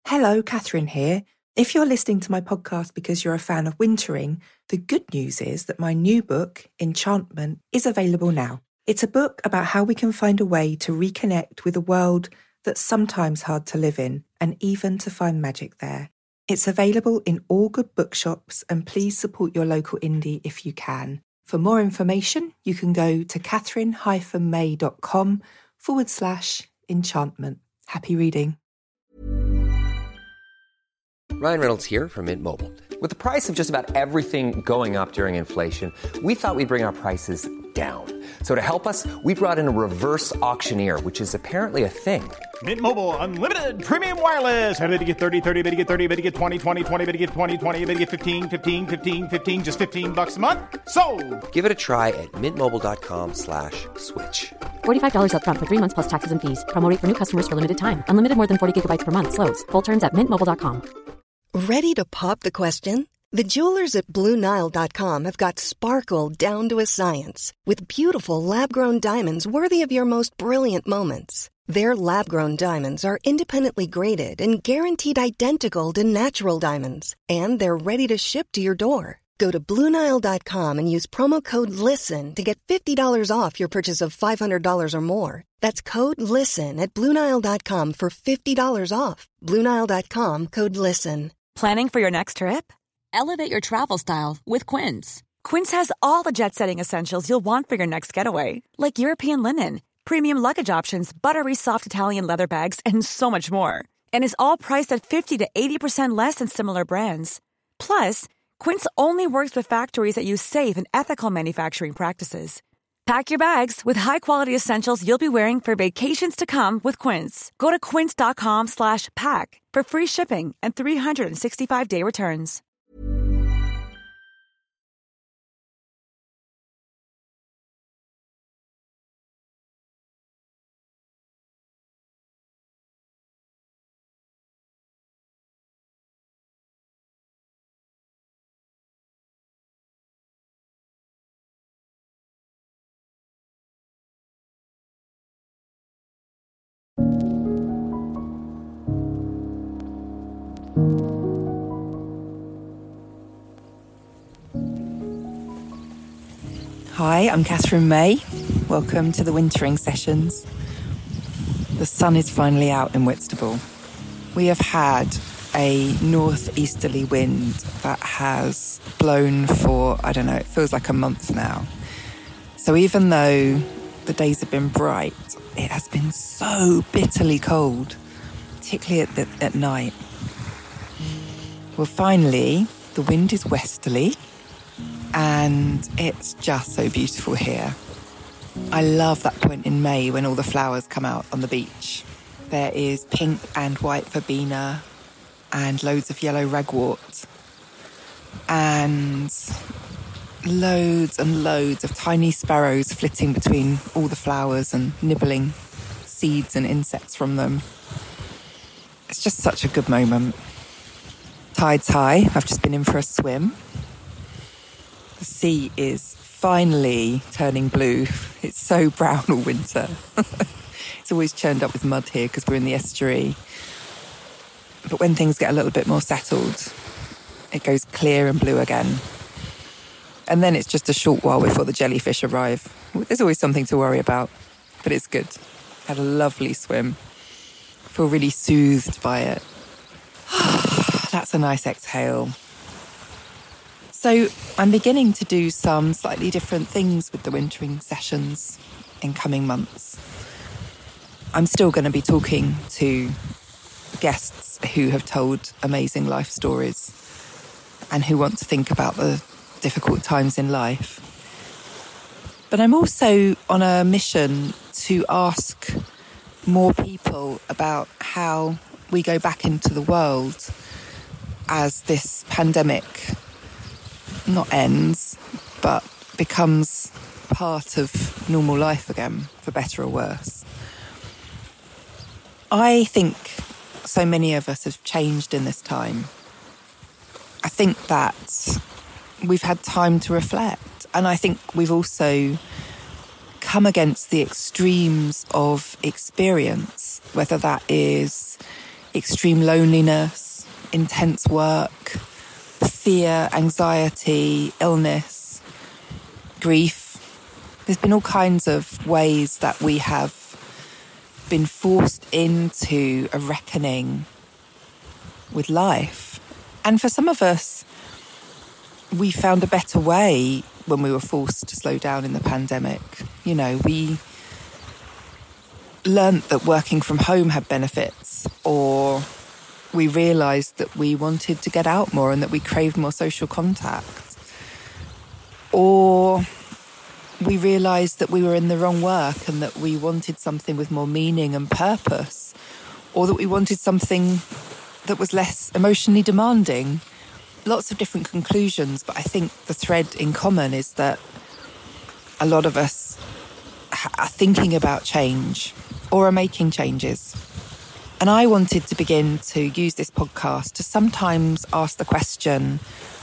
Hello, Catherine here. If you're listening to my podcast because you're a fan of wintering, the good news is that my new book, Enchantment, is available now. It's a book about how we can find a way to reconnect with a world that's sometimes hard to live in and even to find magic there. It's available in all good bookshops, and please support your local indie if you can. For more information, you can go to catherine-may.com/enchantment. Happy reading. Ryan Reynolds here from Mint Mobile. With the price of just about everything going up during inflation, we thought we'd bring our prices down. So to help us, we brought in a reverse auctioneer, which is apparently a thing. Mint Mobile Unlimited Premium Wireless. How to get 30, 30, bit to get 30, bit to get 20, 20, 20, bit to get 20, 20, bit to get 15, 15, 15, 15, just $15 a month? Sold! Give it a try at mintmobile.com/switch. $45 up front for 3 months plus taxes and fees. Promo rate for new customers for limited time. Unlimited more than 40 gigabytes per month. Slows full terms at mintmobile.com. Ready to pop the question? The jewelers at BlueNile.com have got sparkle down to a science with beautiful lab-grown diamonds worthy of your most brilliant moments. Their lab-grown diamonds are independently graded and guaranteed identical to natural diamonds, and they're ready to ship to your door. Go to BlueNile.com and use promo code LISTEN to get $50 off your purchase of $500 or more. That's code LISTEN at BlueNile.com for $50 off. BlueNile.com, code LISTEN. Planning for your next trip? Elevate your travel style with Quince. Quince has all the jet-setting essentials you'll want for your next getaway, like European linen, premium luggage options, buttery soft Italian leather bags, and so much more. And is all priced at 50 to 80% less than similar brands. Plus, Quince only works with factories that use safe and ethical manufacturing practices. Pack your bags with high-quality essentials you'll be wearing for vacations to come with Quince. Go to quince.com/pack for free shipping and 365-day returns. Hi, I'm Catherine May. Welcome to the Wintering Sessions. The sun is finally out in Whitstable. We have had a northeasterly wind that has blown for, it feels like a month now. So even though the days have been bright, it has been so bitterly cold, particularly at night. Well, finally, the wind is westerly, and it's just so beautiful here. I love that point in May when all the flowers come out on the beach. There is pink and white verbena and loads of yellow ragwort and loads of tiny sparrows flitting between all the flowers and nibbling seeds and insects from them. It's just such a good moment. Tide's high. I've just been in for a swim. The sea is finally turning blue. It's so brown all winter. It's always churned up with mud here because we're in the estuary. But when things get a little bit more settled, it goes clear and blue again. And then it's just a short while before the jellyfish arrive. There's always something to worry about, but it's good. Had a lovely swim. Feel really soothed by it. That's a nice exhale. So I'm beginning to do some slightly different things with the Wintering Sessions in coming months. I'm still going to be talking to guests who have told amazing life stories and who want to think about the difficult times in life. But I'm also on a mission to ask more people about how we go back into the world as this pandemic not ends, but becomes part of normal life again, for better or worse. I think so many of us have changed in this time. I think that we've had time to reflect, and I think we've also come against the extremes of experience, whether that is extreme loneliness, intense work, fear, anxiety, illness, grief. There's been all kinds of ways that we have been forced into a reckoning with life. And for some of us, we found a better way when we were forced to slow down in the pandemic. You know, we learnt that working from home had benefits, or we realised that we wanted to get out more and that we craved more social contact. Or we realised that we were in the wrong work and that we wanted something with more meaning and purpose, or that we wanted something that was less emotionally demanding. Lots of different conclusions, but I think the thread in common is that a lot of us are thinking about change or are making changes. And I wanted to begin to use this podcast to sometimes ask the question,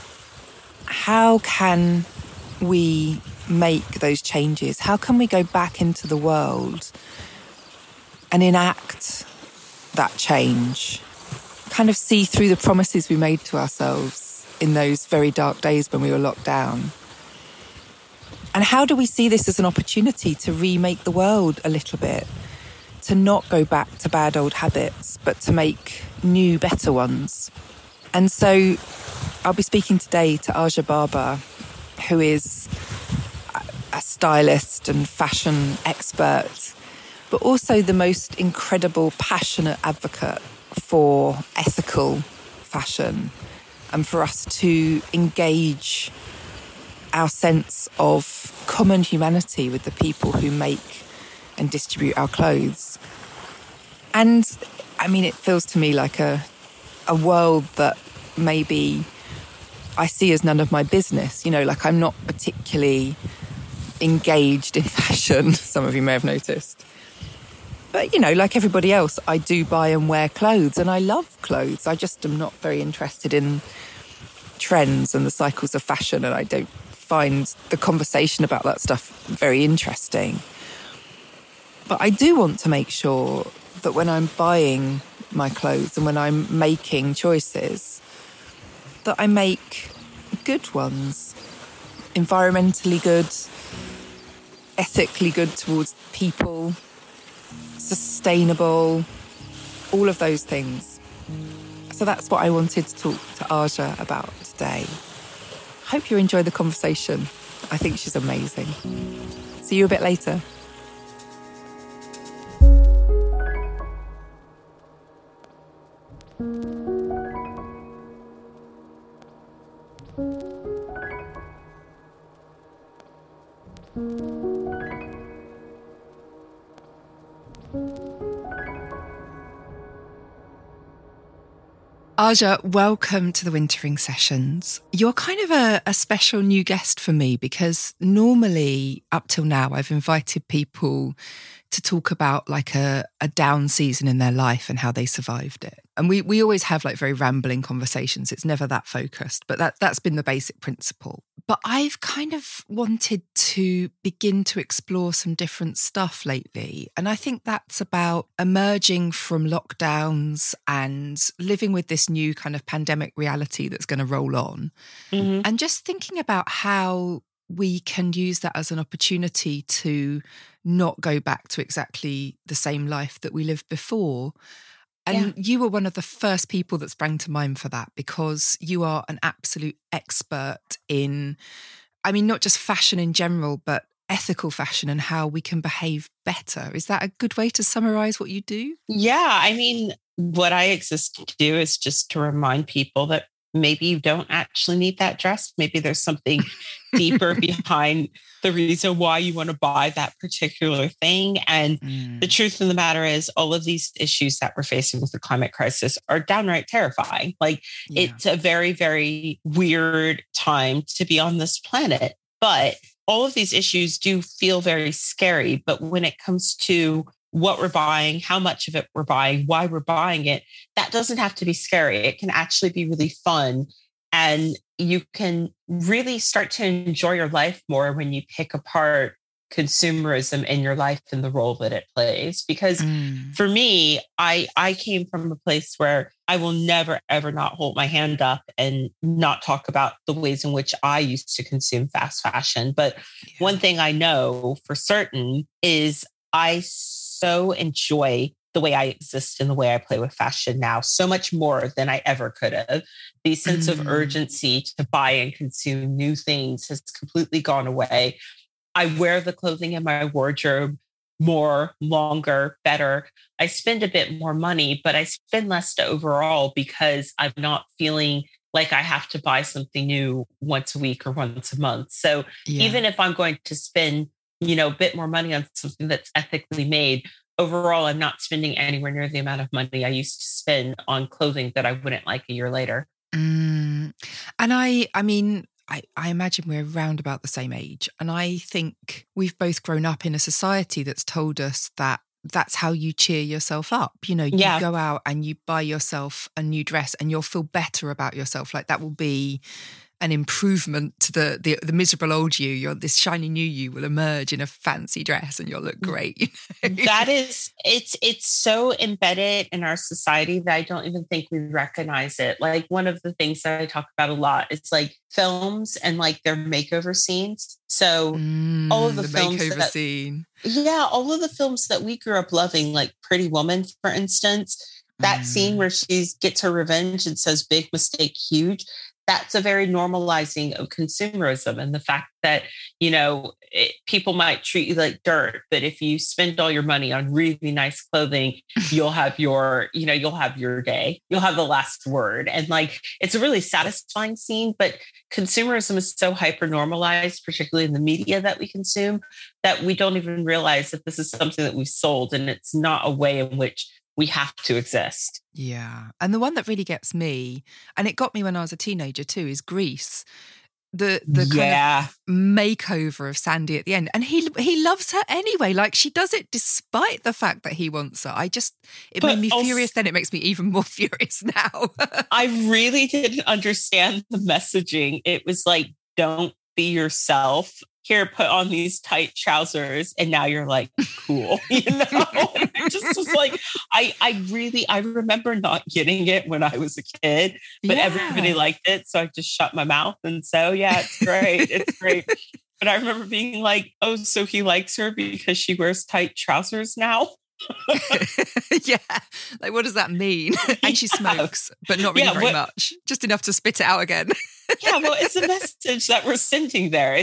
how can we make those changes? How can we go back into the world and enact that change? Kind of see through the promises we made to ourselves in those very dark days when we were locked down. And how do we see this as an opportunity to remake the world a little bit? To not go back to bad old habits, but to make new, better ones. And so I'll be speaking today to Aja Barber, who is a stylist and fashion expert, but also the most incredible, passionate advocate for ethical fashion and for us to engage our sense of common humanity with the people who make and distribute our clothes. And I mean, it feels to me like a world that maybe I see as none of my business. You know, like I'm not particularly engaged in fashion, some of you may have noticed. But, you know, like everybody else, I do buy and wear clothes and I love clothes. I just am not very interested in trends and the cycles of fashion, and I don't find the conversation about that stuff very interesting. But I do want to make sure that when I'm buying my clothes and when I'm making choices, that I make good ones, environmentally good, ethically good towards people, sustainable, all of those things. So that's what I wanted to talk to Aja about today. Hope you enjoy the conversation. I think she's amazing. See you a bit later. Aja, welcome to the Wintering Sessions. You're kind of a special new guest for me because normally, up till now, I've invited people to talk about like a down season in their life and how they survived it. And we always have like very rambling conversations. It's never that focused, but that's been the basic principle. But I've kind of wanted to begin to explore some different stuff lately. And I think that's about emerging from lockdowns and living with this new kind of pandemic reality that's going to roll on. Mm-hmm. And just thinking about how we can use that as an opportunity to not go back to exactly the same life that we lived before. And you were one of the first people that sprang to mind for that because you are an absolute expert in, I mean, not just fashion in general, but ethical fashion and how we can behave better. Is that a good way to summarize what you do? Yeah. I mean, what I exist to do is just to remind people that maybe you don't actually need that dress. Maybe there's something deeper behind the reason why you want to buy that particular thing. And the truth of the matter is all of these issues that we're facing with the climate crisis are downright terrifying. Like it's a very, very weird time to be on this planet. But all of these issues do feel very scary. But when it comes to what we're buying, how much of it we're buying, why we're buying it, that doesn't have to be scary. It can actually be really fun. And you can really start to enjoy your life more when you pick apart consumerism in your life and the role that it plays. Because for me, I came from a place where I will never, ever not hold my hand up and not talk about the ways in which I used to consume fast fashion. But one thing I know for certain is I so enjoy the way I exist and the way I play with fashion now, so much more than I ever could have. The sense of urgency to buy and consume new things has completely gone away. I wear the clothing in my wardrobe more, longer, better. I spend a bit more money, but I spend less overall because I'm not feeling like I have to buy something new once a week or once a month. So even if I'm going to spend, a bit more money on something that's ethically made, overall, I'm not spending anywhere near the amount of money I used to spend on clothing that I wouldn't like a year later. And I imagine we're around about the same age. And I think we've both grown up in a society that's told us that that's how you cheer yourself up. You go out and you buy yourself a new dress and you'll feel better about yourself. Like that will be an improvement to the miserable old you. This shiny new you will emerge in a fancy dress and you'll look great. That is, it's so embedded in our society that I don't even think we recognize it. Like one of the things that I talk about a lot is like films and like their makeover scenes. So all of the films makeover scene. Yeah, all of the films that we grew up loving, like Pretty Woman, for instance, that scene where she gets her revenge and says, "Big mistake, huge." That's a very normalizing of consumerism and the fact that, people might treat you like dirt, but if you spend all your money on really nice clothing, you'll have your day, you'll have the last word. And like, it's a really satisfying scene, but consumerism is so hyper normalized, particularly in the media that we consume, that we don't even realize that this is something that we've sold and it's not a way in which we have to exist. Yeah. And the one that really gets me, and it got me when I was a teenager too, is Grease. The kind of makeover of Sandy at the end. And he loves her anyway. Like she does it despite the fact that he wants her. It made me furious then. It makes me even more furious now. I really didn't understand the messaging. It was like, don't be yourself. Here, put on these tight trousers, and now you're like cool, And I just was like, I remember not getting it when I was a kid, but everybody liked it, so I just shut my mouth. And so, it's great, it's great. But I remember being like, oh, so he likes her because she wears tight trousers now. Like what does that mean? And she smokes, but not really very much, just enough to spit it out again. Well, it's a message that we're sending there.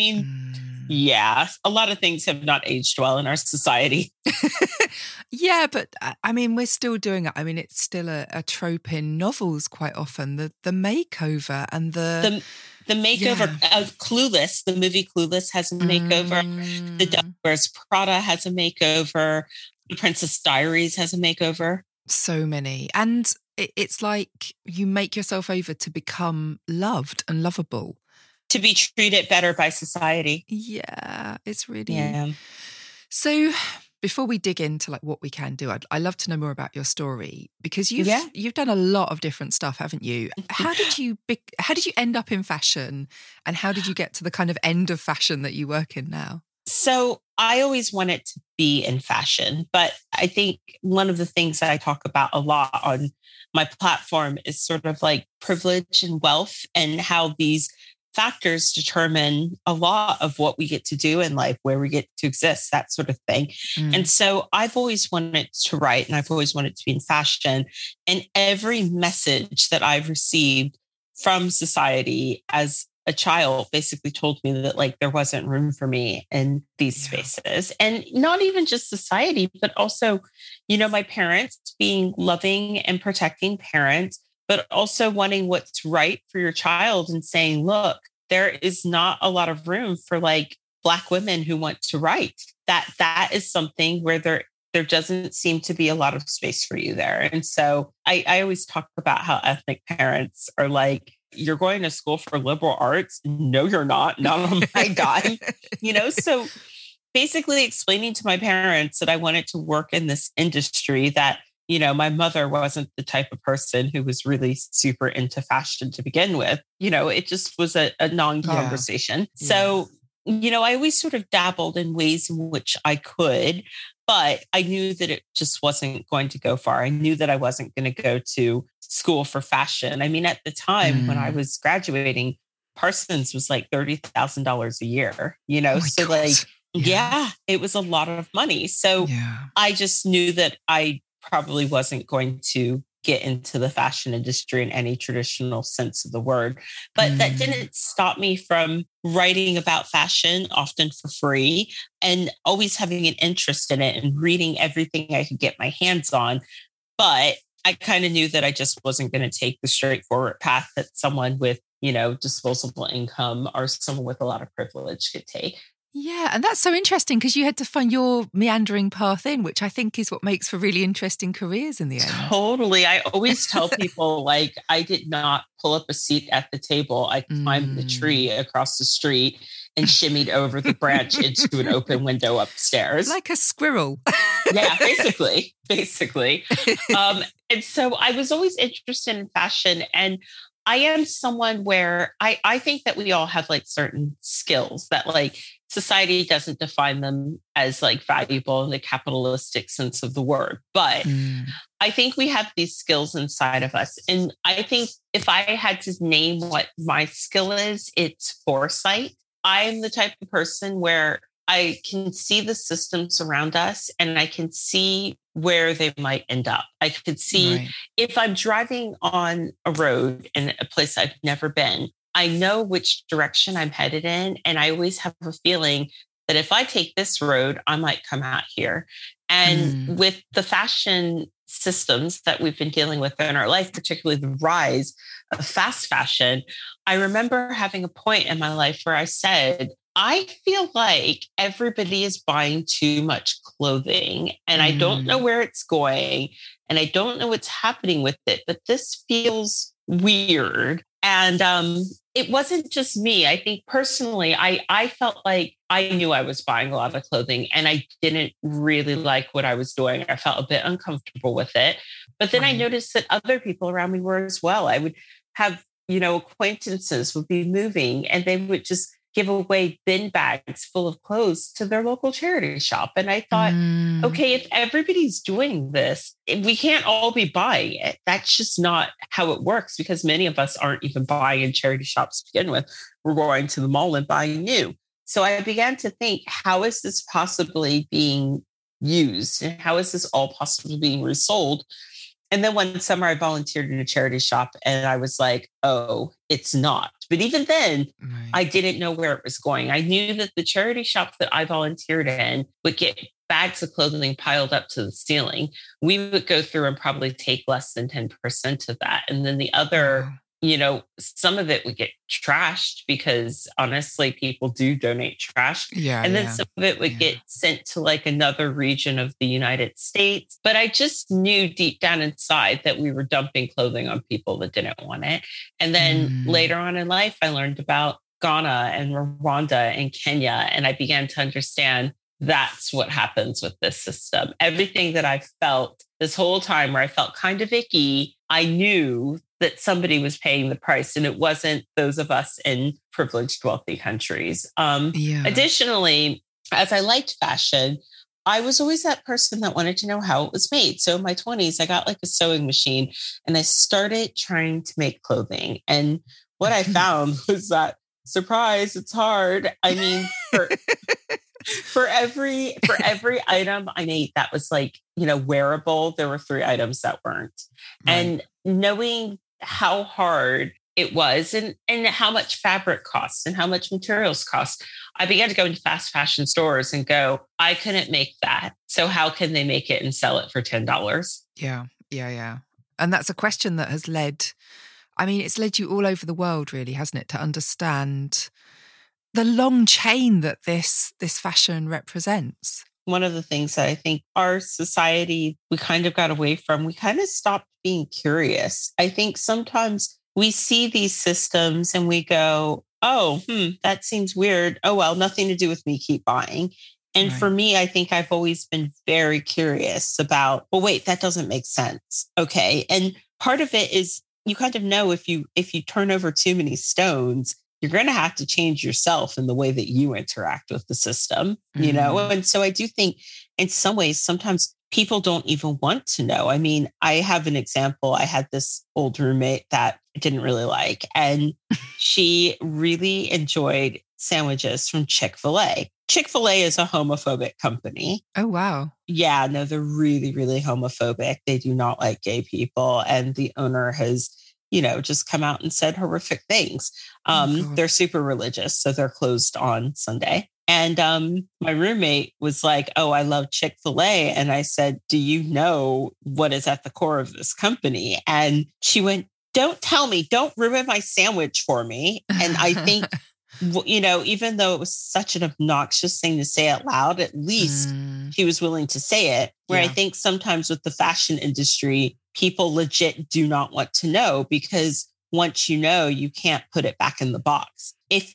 A lot of things have not aged well in our society. But I mean, we're still doing it. I mean, it's still a trope in novels quite often, the makeover and the makeover of Clueless. The movie Clueless has a makeover. The Devil Wears Prada has a makeover. The Princess Diaries has a makeover. So many. And it's like you make yourself over to become loved and lovable. To be treated better by society. Yeah, it's really... So before we dig into like what we can do, I'd love to know more about your story because you've done a lot of different stuff, haven't you? How did you end up in fashion and how did you get to the kind of end of fashion that you work in now? So I always wanted to be in fashion, but I think one of the things that I talk about a lot on my platform is sort of like privilege and wealth and how these factors determine a lot of what we get to do in life, where we get to exist, that sort of thing. And so I've always wanted to write and I've always wanted to be in fashion. And every message that I've received from society as a child basically told me that like there wasn't room for me in these spaces. And not even just society, but also, my parents being loving and protecting parents, but also wanting what's right for your child and saying, look, there is not a lot of room for like Black women who want to write. That is something where there doesn't seem to be a lot of space for you there. And so I always talk about how ethnic parents are like, you're going to school for liberal arts? No, you're not. Not on my dime. So basically explaining to my parents that I wanted to work in this industry, that, my mother wasn't the type of person who was really super into fashion to begin with. It just was a non-conversation. Yeah. So I always sort of dabbled in ways in which I could, but I knew that it just wasn't going to go far. I knew that I wasn't going to go to school for fashion. I mean, at the time when I was graduating, Parsons was like $30,000 a year, so God. Yeah, it was a lot of money. So I just knew that I probably wasn't going to get into the fashion industry in any traditional sense of the word. But that didn't stop me from writing about fashion, often for free, and always having an interest in it and reading everything I could get my hands on. But I kind of knew that I just wasn't going to take the straightforward path that someone with, disposable income or someone with a lot of privilege could take. Yeah, and that's so interesting because you had to find your meandering path in, which I think is what makes for really interesting careers in the end. Totally. I always tell people, I did not pull up a seat at the table. I climbed the tree across the street and shimmied over the branch into an open window upstairs. Like a squirrel. Yeah, basically. And so I was always interested in fashion, and I am someone where I think that we all have certain skills that society doesn't define them as valuable in the capitalistic sense of the word. But I think we have these skills inside of us. And I think if I had to name what my skill is, it's foresight. I'm the type of person where I can see the systems around us and I can see where they might end up. I could see if I'm driving on a road in a place I've never been, I know which direction I'm headed in. And I always have a feeling that if I take this road, I might come out here. And with the fashion systems that we've been dealing with in our life, particularly the rise of fast fashion, I remember having a point in my life where I said, I feel like everybody is buying too much clothing and I don't know where it's going and I don't know what's happening with it, but this feels weird. And it wasn't just me. I think personally, I felt like I knew I was buying a lot of clothing and I didn't really like what I was doing. I felt a bit uncomfortable with it. But then I noticed that other people around me were as well. I would have, acquaintances would be moving and they would just give away bin bags full of clothes to their local charity shop. And I thought, okay, if everybody's doing this, we can't all be buying it. That's just not how it works because many of us aren't even buying in charity shops to begin with. We're going to the mall and buying new. So I began to think, how is this possibly being used? And how is this all possibly being resold? And then one summer I volunteered in a charity shop and I was like, oh, it's not. But even then, I didn't know where it was going. I knew that the charity shop that I volunteered in would get bags of clothing piled up to the ceiling. We would go through and probably take less than 10% of that. And then the other, some of it would get trashed because honestly, people do donate trash. And then some of it would get sent to another region of the United States. But I just knew deep down inside that we were dumping clothing on people that didn't want it. And then later on in life, I learned about Ghana and Rwanda and Kenya. And I began to understand that's what happens with this system. Everything that I felt this whole time where I felt kind of icky, I knew that somebody was paying the price and it wasn't those of us in privileged, wealthy countries. Additionally, as I liked fashion, I was always that person that wanted to know how it was made. So in my 20s, I got a sewing machine and I started trying to make clothing. And what I found was that, surprise, it's hard. I mean, for every item I made that was wearable, there were 3 items that weren't. And knowing how hard it was and how much fabric costs and how much materials cost, I began to go into fast fashion stores and go, I couldn't make that. So how can they make it and sell it for $10? Yeah. And that's a question that has it's led you all over the world, really, hasn't it, to understand the long chain that this fashion represents. One of the things that I think our society, we kind of got away from, we kind of stopped being curious. I think sometimes we see these systems and we go, oh, that seems weird. Oh, well, nothing to do with me, keep buying. And for me, I think I've always been very curious about, well, wait, that doesn't make sense. Okay. And part of it is you kind of know if you turn over too many stones, you're going to have to change yourself in the way that you interact with the system, you know? And so I do think in some ways, sometimes people don't even want to know. I mean, I have an example. I had this old roommate that I didn't really like, and she really enjoyed sandwiches from Chick-fil-A. Chick-fil-A is a homophobic company. Oh, wow. Yeah, no, they're really, really homophobic. They do not like gay people. And the owner has, you know, just come out and said horrific things. They're super religious, so they're closed on Sunday. And my roommate was like, oh, I love Chick-fil-A. And I said, do you know what is at the core of this company? And she went, don't tell me, don't ruin my sandwich for me. And I think, you know, even though it was such an obnoxious thing to say out loud, at least she was willing to say it. Where I think sometimes with the fashion industry, people legit do not want to know, because once you know, you can't put it back in the box. If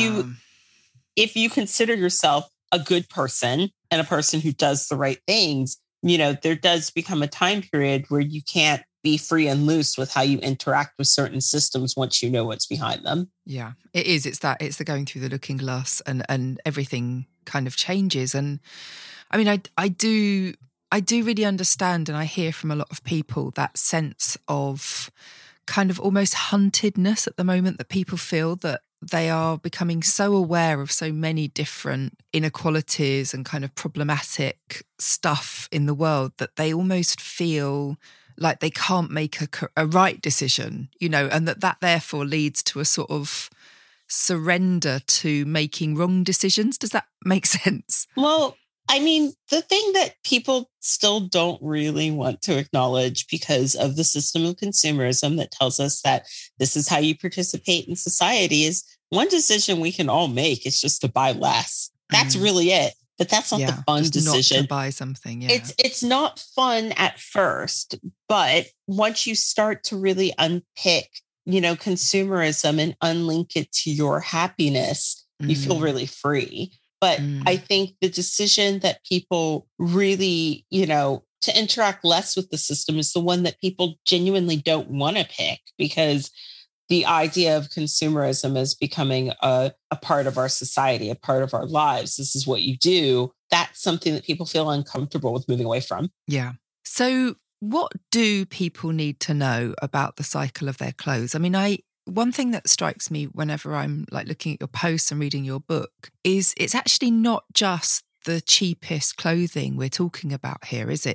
you consider yourself a good person and a person who does the right things, you know, there does become a time period where you can't be free and loose with how you interact with certain systems once you know what's behind them. Yeah, it is. It's the going through the looking glass, and everything kind of changes. And I mean, I do really understand, and I hear from a lot of people that sense of kind of almost huntedness at the moment, that people feel that they are becoming so aware of so many different inequalities and kind of problematic stuff in the world that they almost feel like they can't make a right decision, you know, and that therefore leads to a sort of surrender to making wrong decisions. Does that make sense? Well, I mean, the thing that people still don't really want to acknowledge because of the system of consumerism that tells us that this is how you participate in society is one decision we can all make is just to buy less. That's really it. But that's not the fun decision. Not to buy something. Yeah. It's not fun at first, but once you start to really unpick, you know, consumerism and unlink it to your happiness, you feel really free. But I think the decision that people really, you know, to interact less with the system is the one that people genuinely don't want to pick, because the idea of consumerism is becoming a part of our society, a part of our lives. This is what you do. That's something that people feel uncomfortable with moving away from. Yeah. So what do people need to know about the cycle of their clothes? I mean, one thing that strikes me whenever I'm like looking at your posts and reading your book is it's actually not just the cheapest clothing we're talking about here, is it?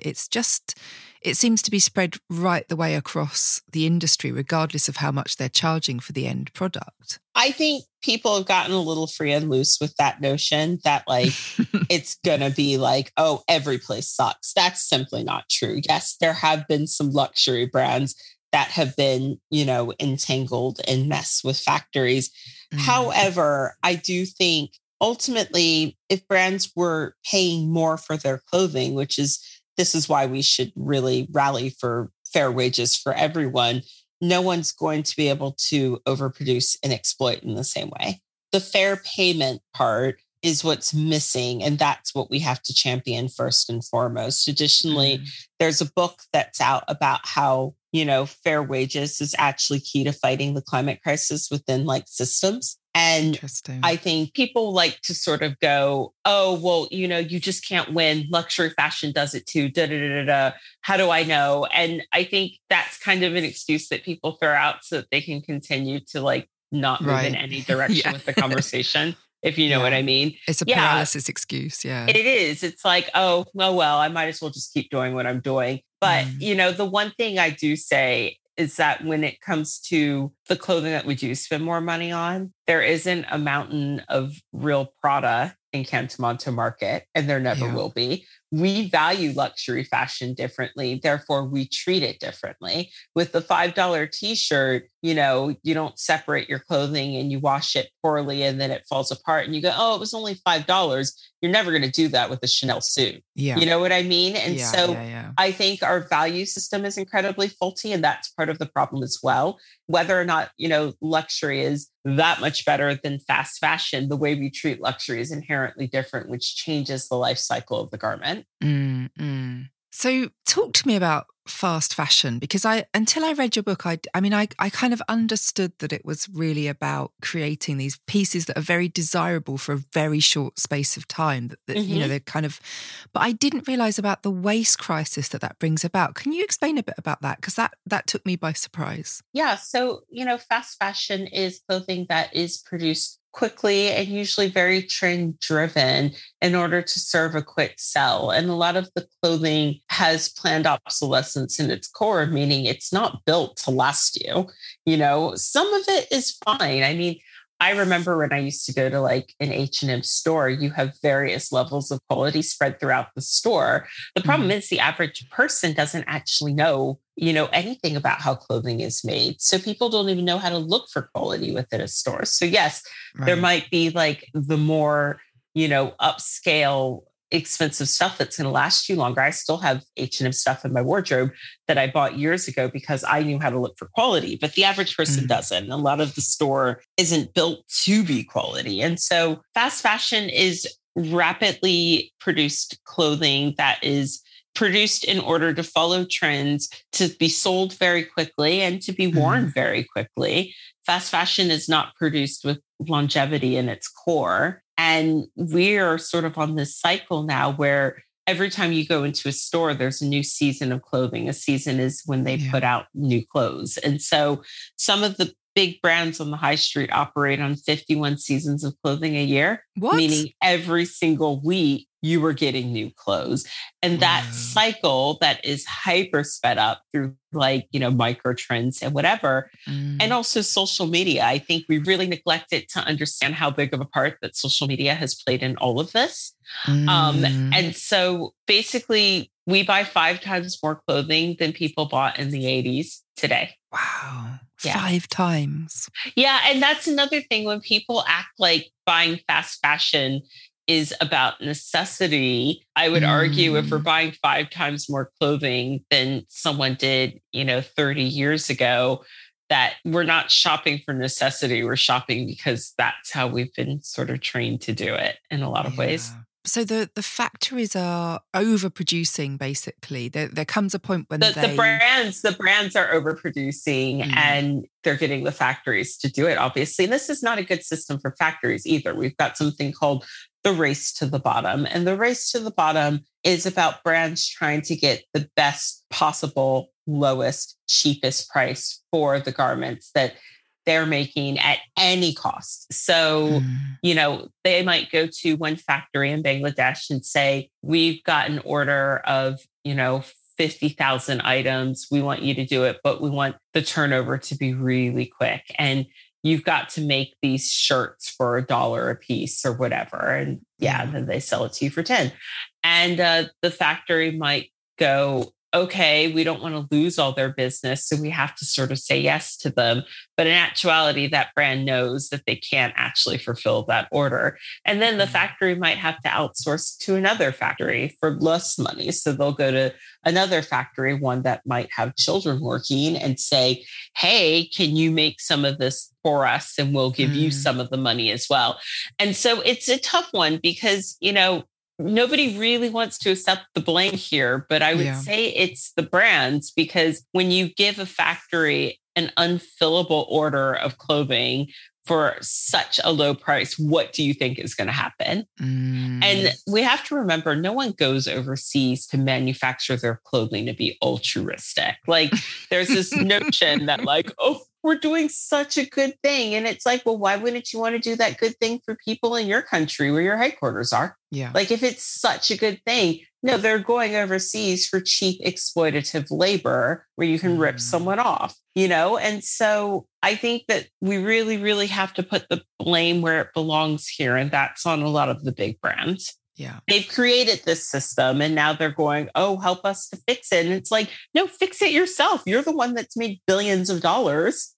It seems to be spread right the way across the industry, regardless of how much they're charging for the end product. I think people have gotten a little free and loose with that notion that like, it's going to be like, oh, every place sucks. That's simply not true. Yes, there have been some luxury brands that have been, you know, entangled in mess with factories. However, I do think ultimately, if brands were paying more for their clothing, this is why we should really rally for fair wages for everyone, no one's going to be able to overproduce and exploit in the same way. The fair payment part is what's missing, and that's what we have to champion first and foremost. Additionally, there's a book that's out about how, you know, fair wages is actually key to fighting the climate crisis within like systems. And I think people like to sort of go, oh, well, you know, you just can't win. Luxury fashion does it too. Da, da, da, da, da. How do I know? And I think that's kind of an excuse that people throw out so that they can continue to like not move in any direction with the conversation, if you know what I mean. It's a paralysis excuse. Yeah, it is. It's like, oh, well, I might as well just keep doing what I'm doing. But, you know, the one thing I do say is that when it comes to the clothing that we do spend more money on, there isn't a mountain of real Prada in Cantamonto Market, and there never will be. We value luxury fashion differently. Therefore, we treat it differently. With the $5 t-shirt, you know, you don't separate your clothing and you wash it poorly and then it falls apart and you go, oh, it was only $5. You're never going to do that with a Chanel suit. Yeah. You know what I mean? And I think our value system is incredibly faulty, and that's part of the problem as well. Whether or not, you know, luxury is that much better than fast fashion, the way we treat luxury is inherently different, which changes the life cycle of the garment. So talk to me about fast fashion? Because until I read your book, I kind of understood that it was really about creating these pieces that are very desirable for a very short space of time. That you know, they're kind of, but I didn't realize about the waste crisis that brings about. Can you explain a bit about that? Because that took me by surprise. Yeah. So, fast fashion is clothing that is produced quickly and usually very trend driven in order to serve a quick sell. And a lot of the clothing has planned obsolescence in its core, meaning it's not built to last you. Some of it is fine. I mean, I remember when I used to go to like an H&M store, you have various levels of quality spread throughout the store. The problem is the average person doesn't actually know, anything about how clothing is made. So people don't even know how to look for quality within a store. So yes, there might be like the more, upscale, expensive stuff that's going to last you longer. I still have H&M stuff in my wardrobe that I bought years ago because I knew how to look for quality, but the average person doesn't. A lot of the store isn't built to be quality. And so fast fashion is rapidly produced clothing that is produced in order to follow trends, to be sold very quickly and to be worn very quickly. Fast fashion is not produced with longevity in its core. And we are sort of on this cycle now where every time you go into a store, there's a new season of clothing. A season is when they put out new clothes. And so some of the big brands on the high street operate on 51 seasons of clothing a year, meaning every single week you were getting new clothes. And that cycle that is hyper sped up through micro trends and whatever. And also social media. I think we really neglected to understand how big of a part that social media has played in all of this. And so basically we buy 5 times more clothing than people bought in the 80s today. Wow. 5 times. Yeah. And that's another thing when people act like buying fast fashion is about necessity. I would argue if we're buying 5 times more clothing than someone did, 30 years ago, that we're not shopping for necessity. We're shopping because that's how we've been sort of trained to do it in a lot of ways. So the factories are overproducing, basically. There comes a point when the brands are overproducing and they're getting the factories to do it, obviously. And this is not a good system for factories either. We've got something called the race to the bottom. And the race to the bottom is about brands trying to get the best possible, lowest, cheapest price for the garments that they're making at any cost. So, they might go to one factory in Bangladesh and say, we've got an order of, 50,000 items. We want you to do it, but we want the turnover to be really quick. And you've got to make these shirts for $1 a piece or whatever. And then they sell it to you for 10. And the factory might go, okay, we don't want to lose all their business, so we have to sort of say yes to them. But in actuality, that brand knows that they can't actually fulfill that order. And then the factory might have to outsource to another factory for less money. So they'll go to another factory, one that might have children working, and say, hey, can you make some of this for us? And we'll give you some of the money as well. And so it's a tough one because, nobody really wants to accept the blame here, but I would say it's the brands, because when you give a factory an unfillable order of clothing for such a low price, what do you think is going to happen? And we have to remember, no one goes overseas to manufacture their clothing to be altruistic. Like there's this notion that we're doing such a good thing. And it's like, well, why wouldn't you want to do that good thing for people in your country where your headquarters are? Yeah. Like if it's such a good thing, no, they're going overseas for cheap exploitative labor where you can rip someone off, And so I think that we really, really have to put the blame where it belongs here. And that's on a lot of the big brands. Yeah. They've created this system and now they're going, oh, help us to fix it. And it's like, no, fix it yourself. You're the one that's made billions of dollars.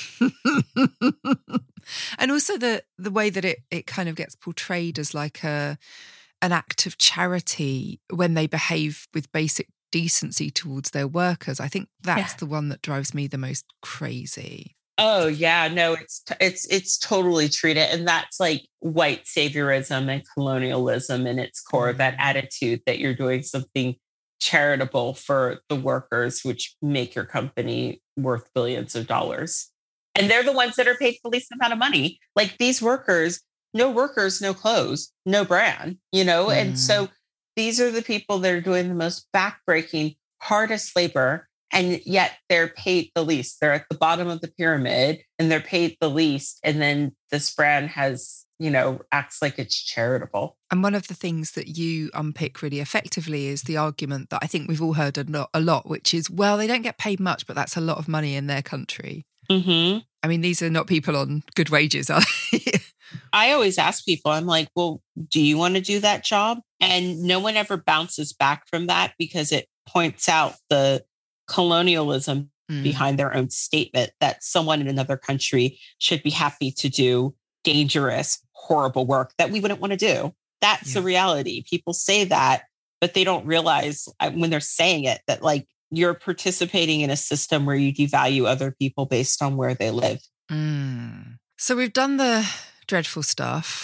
And also the way that it kind of gets portrayed as like an act of charity when they behave with basic decency towards their workers. I think that's the one that drives me the most crazy. Oh yeah, no, it's totally treated. And that's like white saviorism and colonialism in its core, that attitude that you're doing something charitable for the workers, which make your company worth billions of dollars. And they're the ones that are paid the least amount of money. Like these workers, no clothes, no brand, And so these are the people that are doing the most backbreaking, hardest labor. And yet they're paid the least. They're at the bottom of the pyramid and they're paid the least. And then this brand has, acts like it's charitable. And one of the things that you unpick really effectively is the argument that I think we've all heard a lot, which is, well, they don't get paid much, but that's a lot of money in their country. Mm-hmm. I mean, these are not people on good wages, are they? I always ask people, I'm like, well, do you want to do that job? And no one ever bounces back from that because it points out the colonialism behind their own statement that someone in another country should be happy to do dangerous, horrible work that we wouldn't want to do. That's the reality. People say that, but they don't realize when they're saying it that like you're participating in a system where you devalue other people based on where they live. So we've done the dreadful stuff,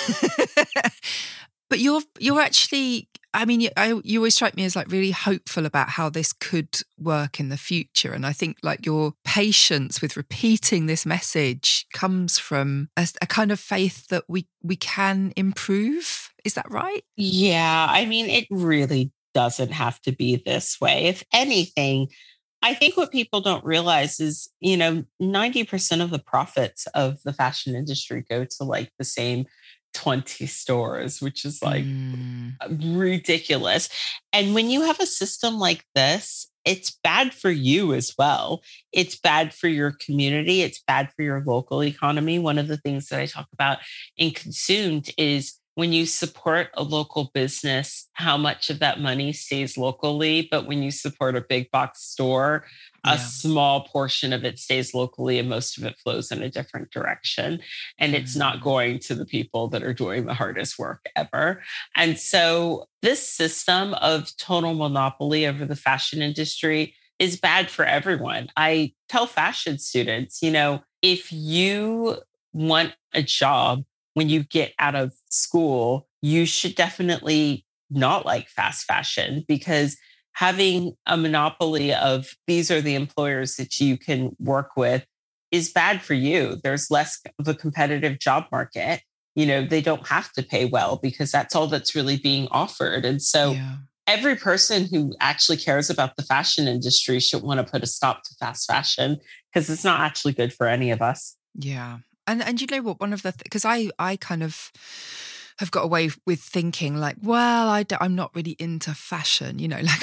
but you're actually, I mean, you always strike me as like really hopeful about how this could work in the future. And I think like your patience with repeating this message comes from a kind of faith that we can improve. Is that right? Yeah. I mean, it really doesn't have to be this way. If anything, I think what people don't realize is, 90% of the profits of the fashion industry go to like the same 20 stores, which is like ridiculous. And when you have a system like this, it's bad for you as well. It's bad for your community. It's bad for your local economy. One of the things that I talk about in Consumed is when you support a local business, how much of that money stays locally. But when you support a big box store, a small portion of it stays locally and most of it flows in a different direction. And it's not going to the people that are doing the hardest work ever. And so this system of total monopoly over the fashion industry is bad for everyone. I tell fashion students, if you want a job, when you get out of school, you should definitely not like fast fashion because having a monopoly of these are the employers that you can work with is bad for you. There's less of a competitive job market. They don't have to pay well because that's all that's really being offered. And so every person who actually cares about the fashion industry should want to put a stop to fast fashion because it's not actually good for any of us. Yeah. And you know what, one of the, because I kind of have got away with thinking like, well, I'm not really into fashion,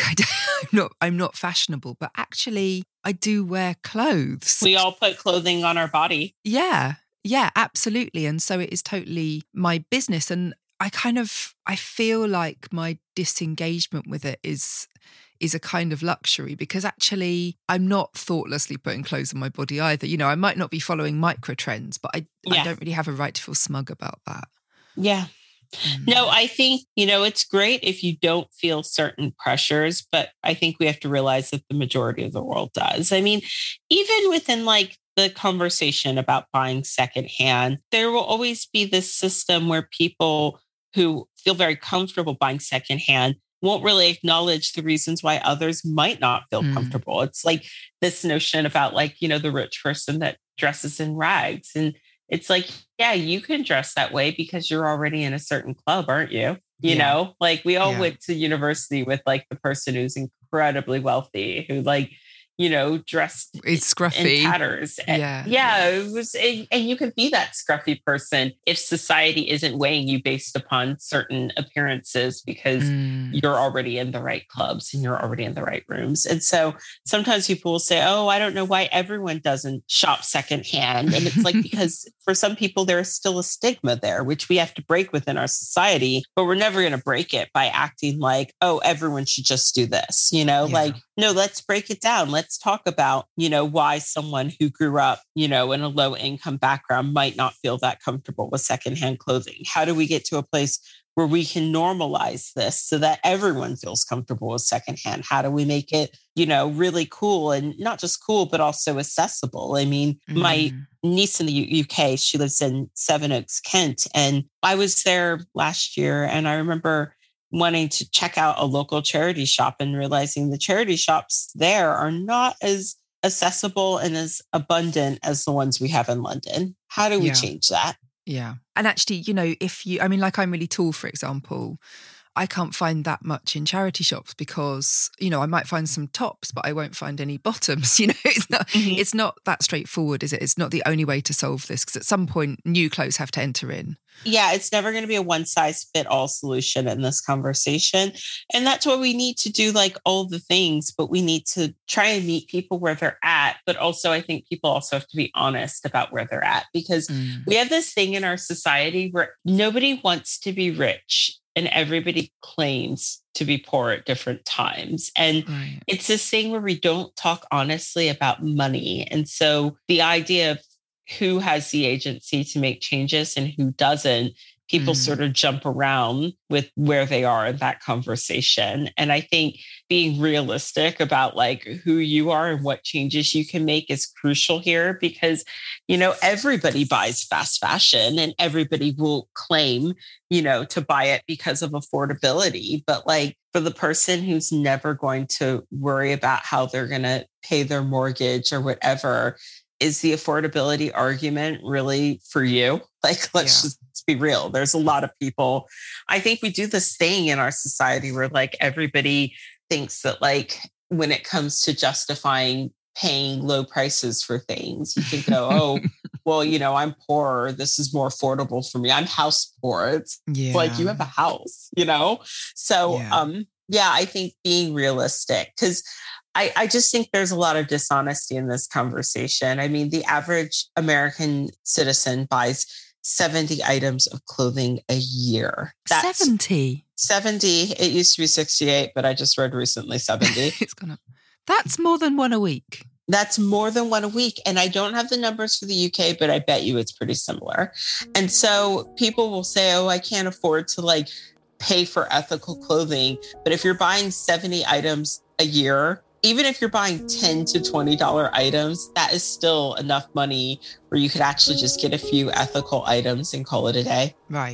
I'm not fashionable, but actually I do wear clothes. We all put clothing on our body. Yeah, absolutely. And so it is totally my business. And I feel like my disengagement with it is a kind of luxury because actually I'm not thoughtlessly putting clothes on my body either. I might not be following micro trends, but I don't really have a right to feel smug about that. Yeah. No, I think, it's great if you don't feel certain pressures, but I think we have to realize that the majority of the world does. I mean, even within like the conversation about buying secondhand, there will always be this system where people who feel very comfortable buying secondhand won't really acknowledge the reasons why others might not feel comfortable. It's like this notion about like, the rich person that dresses in rags. And it's like, yeah, you can dress that way because you're already in a certain club, aren't you? You know, like we all went to university with like the person who's incredibly wealthy, who like, dressed it's scruffy in tatters. It was, and you could be that scruffy person if society isn't weighing you based upon certain appearances because you're already in the right clubs and you're already in the right rooms. And so sometimes people will say, oh, I don't know why everyone doesn't shop secondhand. And it's like, because for some people, there is still a stigma there, which we have to break within our society, but we're never going to break it by acting like, oh, everyone should just do this, like, no, let's break it down. Let's talk about, why someone who grew up, in a low income background might not feel that comfortable with secondhand clothing. How do we get to a place where we can normalize this so that everyone feels comfortable with secondhand? How do we make it, really cool and not just cool, but also accessible? I mean, my niece in the UK, she lives in Sevenoaks, Kent, and I was there last year. And I remember wanting to check out a local charity shop and realizing the charity shops there are not as accessible and as abundant as the ones we have in London. How do we change that? Yeah. And actually, like I'm really tall, for example. I can't find that much in charity shops because, I might find some tops, but I won't find any bottoms. It's not that straightforward, is it? It's not the only way to solve this because at some point new clothes have to enter in. Yeah, it's never going to be a one size fit all solution in this conversation. And that's why we need to do like all the things, but we need to try and meet people where they're at. But also, I think people also have to be honest about where they're at because we have this thing in our society where nobody wants to be rich. And everybody claims to be poor at different times. And it's this thing where we don't talk honestly about money. And so the idea of who has the agency to make changes and who doesn't, people sort of jump around with where they are in that conversation. And I think being realistic about like who you are and what changes you can make is crucial here because, everybody buys fast fashion and everybody will claim, to buy it because of affordability. But like for the person who's never going to worry about how they're going to pay their mortgage or whatever, is the affordability argument really for you? Like, let's just be real. There's a lot of people. I think we do this thing in our society where like everybody thinks that like when it comes to justifying paying low prices for things, you can go, oh, well, I'm poor. This is more affordable for me. I'm house poor. It's like you have a house, So, I think being realistic because I just think there's a lot of dishonesty in this conversation. I mean, the average American citizen buys 70 items of clothing a year. That's 70? 70. It used to be 68, but I just read recently 70. It's gone up. That's more than one a week. That's more than one a week. And I don't have the numbers for the UK, but I bet you it's pretty similar. And so people will say, oh, I can't afford to like pay for ethical clothing. But if you're buying 70 items a year, even if you're buying $10 to $20 items, that is still enough money where you could actually just get a few ethical items and call it a day. Right.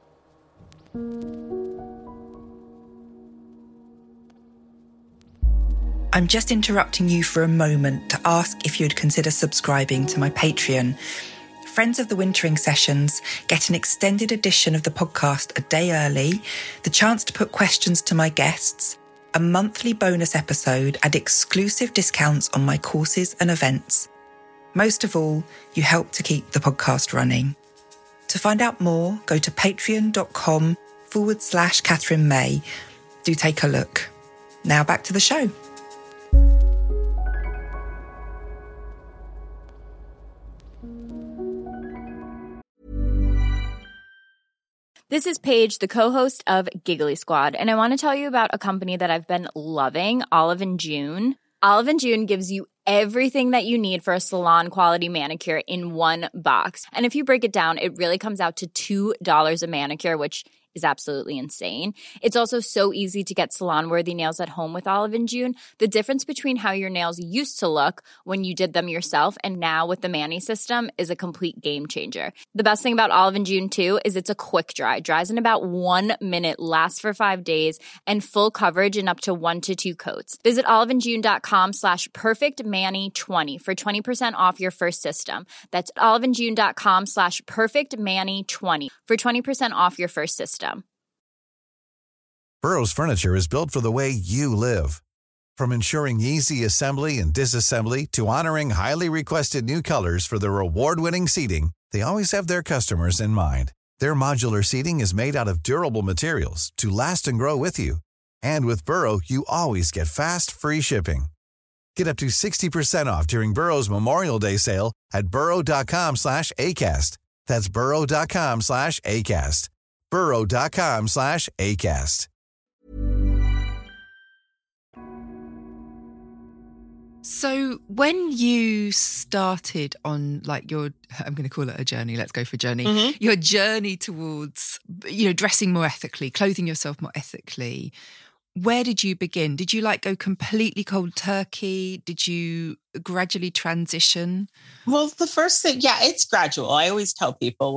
I'm just interrupting you for a moment to ask if you'd consider subscribing to my Patreon. Friends of the Wintering Sessions get an extended edition of the podcast a day early, the chance to put questions to my guests, a monthly bonus episode, and exclusive discounts on my courses and events. Most of all, you help to keep the podcast running. To find out more, go to patreon.com/Catherine May. Do take a look. Now back to the show. This is Paige, the co-host of Giggly Squad, and I want to tell you about a company that I've been loving, Olive & June. Olive & June gives you everything that you need for a salon-quality manicure in one box. And if you break it down, it really comes out to $2 a manicure, which is absolutely insane. It's also so easy to get salon-worthy nails at home with Olive & June. The difference between how your nails used to look when you did them yourself and now with the Mani system is a complete game changer. The best thing about Olive & June, too, is it's a quick dry. Dries in about 1 minute, lasts for 5 days, and full coverage in up to 1 to 2 coats. Visit oliveandjune.com/perfectmani20 for 20% off your first system. That's oliveandjune.com/perfectmani20 for 20% off your first system. Burrow's furniture is built for the way you live. From ensuring easy assembly and disassembly to honoring highly requested new colors for their award-winning seating, they always have their customers in mind. Their modular seating is made out of durable materials to last and grow with you. And with Burrow, you always get fast, free shipping. Get up to 60% off during Burrow's Memorial Day sale at burrow.com/ACAST. That's burrow.com/ACAST. burrow.com/ACAST. So when you started on like your, I'm going to call it a journey, let's go for a journey, your journey towards, dressing more ethically, clothing yourself more ethically, where did you begin? Did you like go completely cold turkey? Did you gradually transition? Well, the first thing, it's gradual. I always tell people like,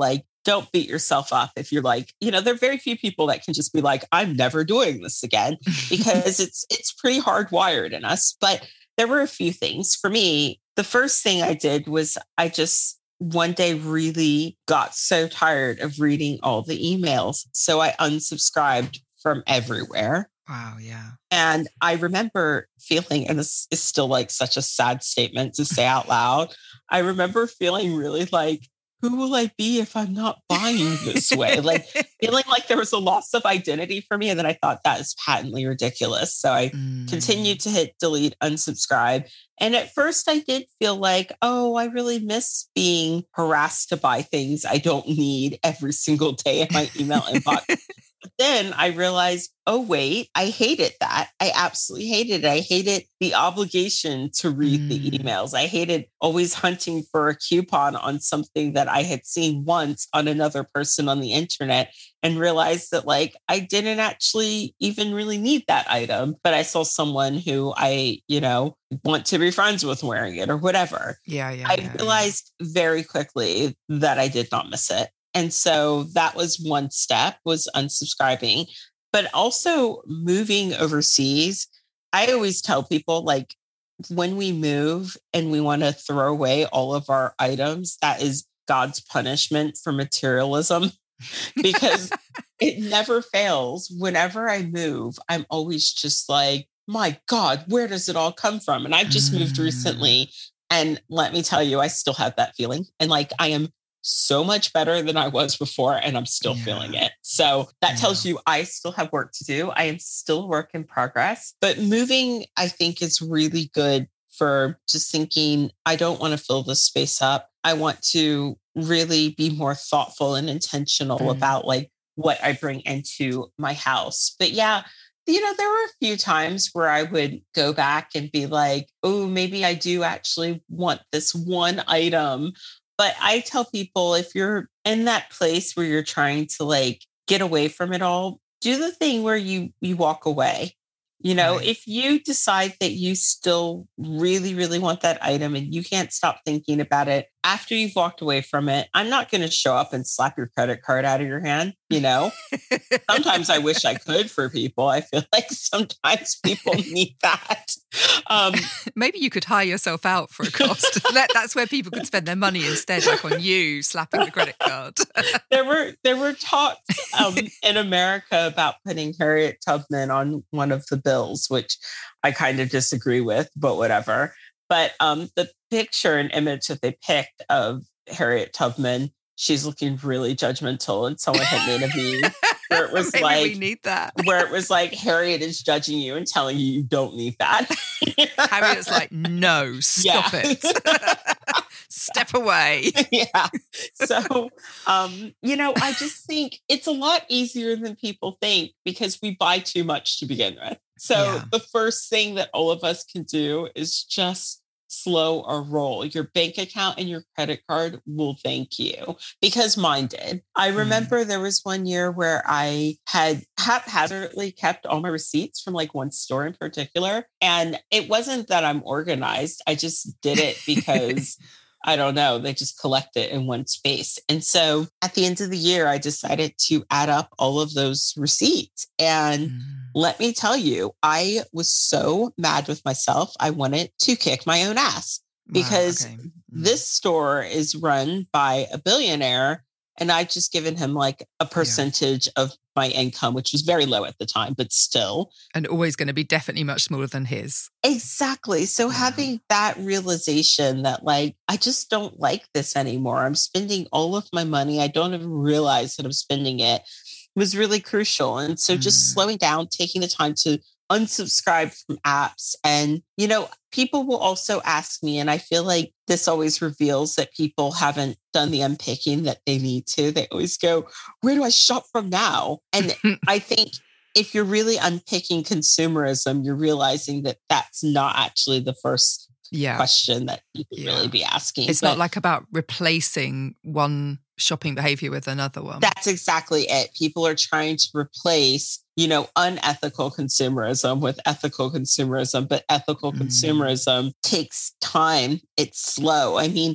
don't beat yourself up if you're like, there are very few people that can just be like, I'm never doing this again, because it's pretty hardwired in us. But there were a few things. For me, the first thing I did was I just one day really got so tired of reading all the emails. So I unsubscribed from everywhere. Wow, yeah. And I remember feeling, and this is still like such a sad statement to say out loud, I remember feeling really like, who will I be if I'm not buying this way? Like feeling like there was a loss of identity for me. And then I thought that is patently ridiculous. So I continued to hit delete, unsubscribe. And at first I did feel like, oh, I really miss being harassed to buy things I don't need every single day in my email inbox. But then I realized, oh, wait, I hated that. I absolutely hated it. I hated the obligation to read the emails. I hated always hunting for a coupon on something that I had seen once on another person on the internet, and realized that like I didn't actually even really need that item, but I saw someone who I, want to be friends with wearing it or whatever. I realized very quickly that I did not miss it. And so that was one step, was unsubscribing, but also moving overseas. I always tell people, like, when we move and we want to throw away all of our items, that is God's punishment for materialism, because it never fails. Whenever I move, I'm always just like, my God, where does it all come from? And I've just moved recently. And let me tell you, I still have that feeling. And like, I am so much better than I was before, and I'm still feeling it. So that tells you I still have work to do. I am still a work in progress, but moving, I think, is really good for just thinking, I don't want to fill this space up. I want to really be more thoughtful and intentional about like what I bring into my house. But yeah, there were a few times where I would go back and be like, oh, maybe I do actually want this one item. But I tell people, if you're in that place where you're trying to like get away from it all, do the thing where you walk away. If you decide that you still really, really want that item and you can't stop thinking about it after you've walked away from it, I'm not going to show up and slap your credit card out of your hand. Sometimes I wish I could for people. I feel like sometimes people need that. Maybe you could hire yourself out for a cost. That's where people could spend their money instead, like on you slapping the credit card. There were talks in America about putting Harriet Tubman on one of the bills, which I kind of disagree with, but whatever. But the picture and image that they picked of Harriet Tubman, she's looking really judgmental, and someone had made a meme where it was like, we need that. Where it was like, Harriet is judging you and telling you you don't need that. Harriet's like, no, stop it. Step away. Yeah. So, I just think it's a lot easier than people think, because we buy too much to begin with. So the first thing that all of us can do is just slow our roll. Your bank account and your credit card will thank you, because mine did. I remember there was one year where I had haphazardly kept all my receipts from like one store in particular. And it wasn't that I'm organized. I just did it because I don't know, they just collect it in one space. And so at the end of the year, I decided to add up all of those receipts. And let me tell you, I was so mad with myself. I wanted to kick my own ass, because this store is run by a billionaire, and I've just given him like a percentage of my income, which was very low at the time, but still. And always going to be definitely much smaller than his. Exactly. So having that realization that like, I just don't like this anymore. I'm spending all of my money. I don't even realize that I'm spending it, was really crucial. And so just slowing down, taking the time to unsubscribe from apps. And, people will also ask me, and I feel like this always reveals that people haven't done the unpicking that they need to. They always go, where do I shop from now? And I think if you're really unpicking consumerism, you're realizing that that's not actually the first question that you can really be asking. It's not like about replacing one shopping behavior with another one. That's exactly it. People are trying to replace, unethical consumerism with ethical consumerism, but ethical consumerism takes time. It's slow. I mean,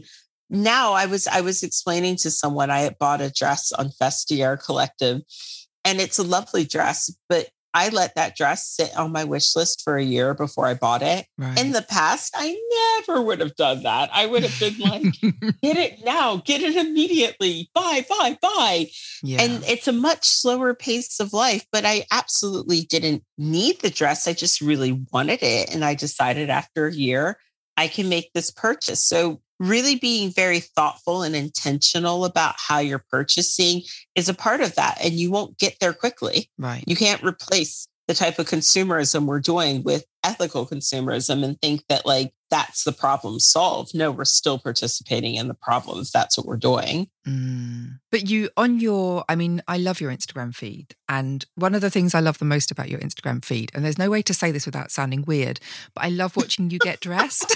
now I was explaining to someone, I had bought a dress on Vestiaire Collective, and it's a lovely dress, but I let that dress sit on my wish list for a year before I bought it. Right. In the past, I never would have done that. I would have been like, get it now, get it immediately, buy. Yeah. And it's a much slower pace of life, but I absolutely didn't need the dress. I just really wanted it. And I decided after a year, I can make this purchase. So really being very thoughtful and intentional about how you're purchasing is a part of that. And you won't get there quickly. Right. You can't replace the type of consumerism we're doing with ethical consumerism and think that like that's the problem solved. No, we're still participating in the problems. That's what we're doing. But I love your Instagram feed. And one of the things I love the most about your Instagram feed, and there's no way to say this without sounding weird, but I love watching you get dressed.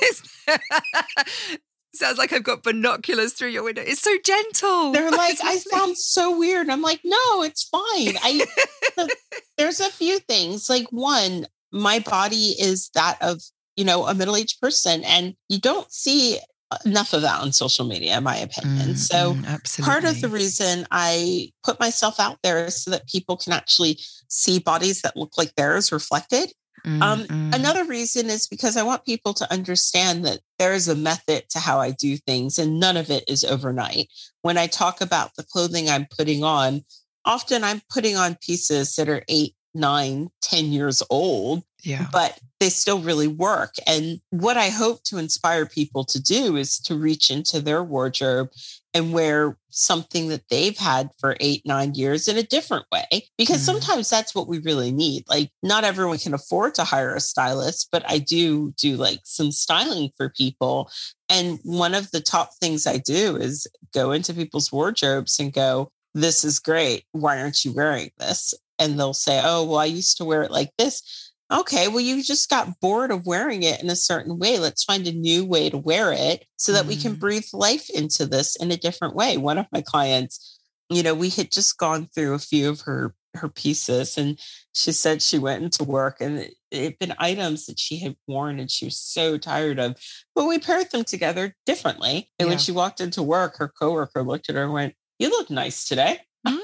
Sounds like I've got binoculars through your window. It's so gentle. They're like, I sound so weird. I'm like, no, it's fine. There's a few things. Like one, my body is that of, a middle-aged person, and you don't see enough of that on social media, in my opinion. So part of the reason I put myself out there is so that people can actually see bodies that look like theirs reflected. Another reason is because I want people to understand that there is a method to how I do things, and none of it is overnight. When I talk about the clothing I'm putting on, often I'm putting on pieces that are 8, 9, 10 years old, but they still really work. And what I hope to inspire people to do is to reach into their wardrobe and wear something that they've had for 8, 9 years in a different way. Because sometimes that's what we really need. Like, not everyone can afford to hire a stylist, but I do like some styling for people. And one of the top things I do is go into people's wardrobes and go, this is great. Why aren't you wearing this? And they'll say, oh, well, I used to wear it like this. Okay, well, you just got bored of wearing it in a certain way. Let's find a new way to wear it so that we can breathe life into this in a different way. One of my clients, we had just gone through a few of her pieces, and she said she went into work and it had been items that she had worn and she was so tired of, but we paired them together differently. And when she walked into work, her coworker looked at her and went, you look nice today.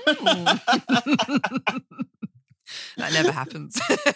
That never happens.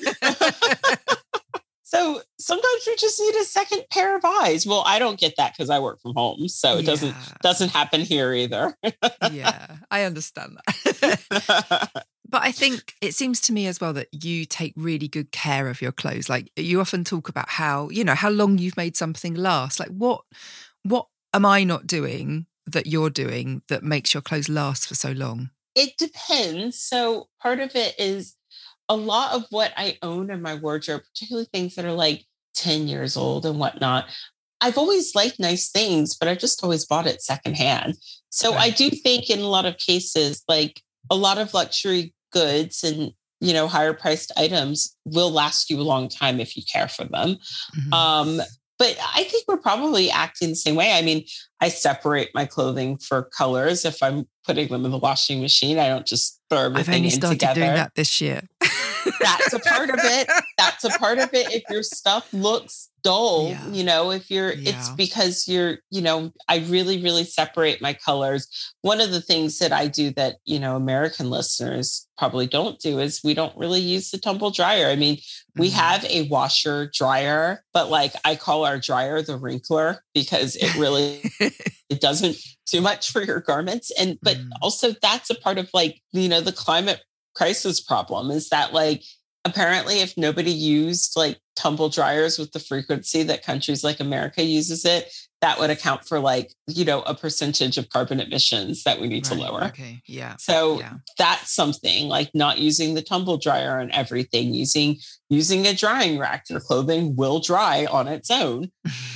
So sometimes we just need a second pair of eyes. Well, I don't get that because I work from home. So it doesn't happen here either. Yeah, I understand that. But I think it seems to me as well that you take really good care of your clothes. Like, you often talk about how long you've made something last. Like, what am I not doing that you're doing that makes your clothes last for so long? It depends. So part of it is a lot of what I own in my wardrobe, particularly things that are like 10 years old and whatnot. I've always liked nice things, but I've just always bought it secondhand. So I do think in a lot of cases, like a lot of luxury goods and, higher priced items will last you a long time if you care for them. But I think we're probably acting the same way. I mean, I separate my clothing for colors. If I'm putting them in the washing machine, I don't just throw everything in together. I've only started doing that this year. That's a part of it. That's a part of it. If your stuff looks dull, it's because I really, really separate my colors. One of the things that I do that, American listeners probably don't do is we don't really use the tumble dryer. I mean, we have a washer dryer, but like I call our dryer the wrinkler because it really, it doesn't do much for your garments. But also that's a part of like, the climate crisis problem is that like, apparently if nobody used like tumble dryers with the frequency that countries like America uses it, that would account for like, a percentage of carbon emissions that we need to lower. Okay. Yeah. So that's something like not using the tumble dryer on everything, using a drying rack. Your clothing will dry on its own.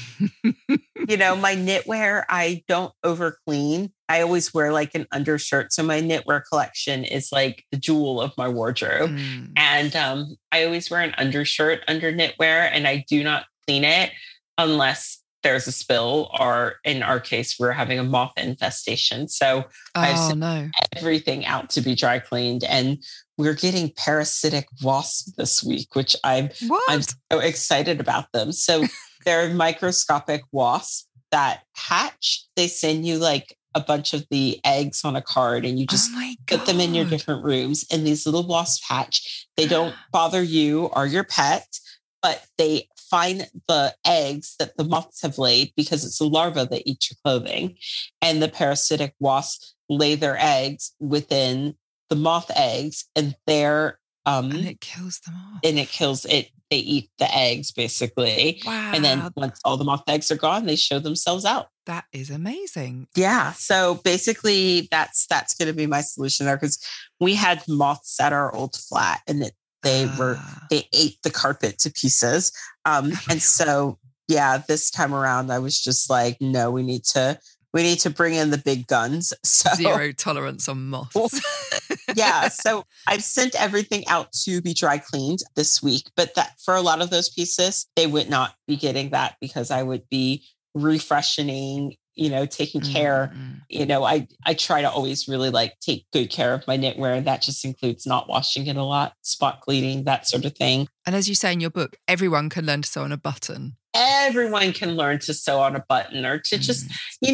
My knitwear, I don't over clean. I always wear like an undershirt. So my knitwear collection is like the jewel of my wardrobe. And I always wear an undershirt under knitwear, and I do not clean it unless there's a spill, or in our case, we're having a moth infestation. So I send everything out to be dry cleaned, and we're getting parasitic wasps this week, which I'm so excited about them. So they're microscopic wasps that hatch, they send you like a bunch of the eggs on a card and you just put them in your different rooms. And these little wasps hatch. They don't bother you or your pet, but they find the eggs that the moths have laid because it's a larva that eats your clothing. And the parasitic wasps lay their eggs within the moth eggs, and they're and it kills them off. And it kills it. They eat the eggs basically. Wow. And then once all the moth eggs are gone, they show themselves out. That is amazing. Yeah. So basically that's going to be my solution there, because we had moths at our old flat and they ate the carpet to pieces. And so, yeah, this time around I was just like, no, we need to bring in the big guns. So, zero tolerance on moths. Yeah. So I've sent everything out to be dry cleaned this week, but that for a lot of those pieces, they would not be getting that because I would be refreshing, taking care. I try to always really like take good care of my knitwear. That just includes not washing it a lot, spot cleaning, that sort of thing. And as you say in your book, everyone can learn to sew on a button. Everyone can learn to sew on a button or to just,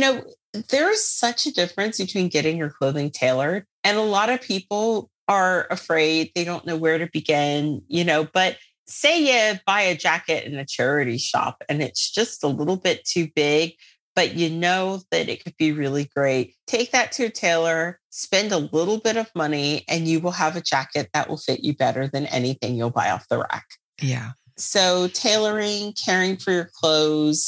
there is such a difference between getting your clothing tailored. And a lot of people are afraid. They don't know where to begin, but say you buy a jacket in a charity shop and it's just a little bit too big, but you know that it could be really great. Take that to a tailor, spend a little bit of money, and you will have a jacket that will fit you better than anything you'll buy off the rack. Yeah. So tailoring, caring for your clothes,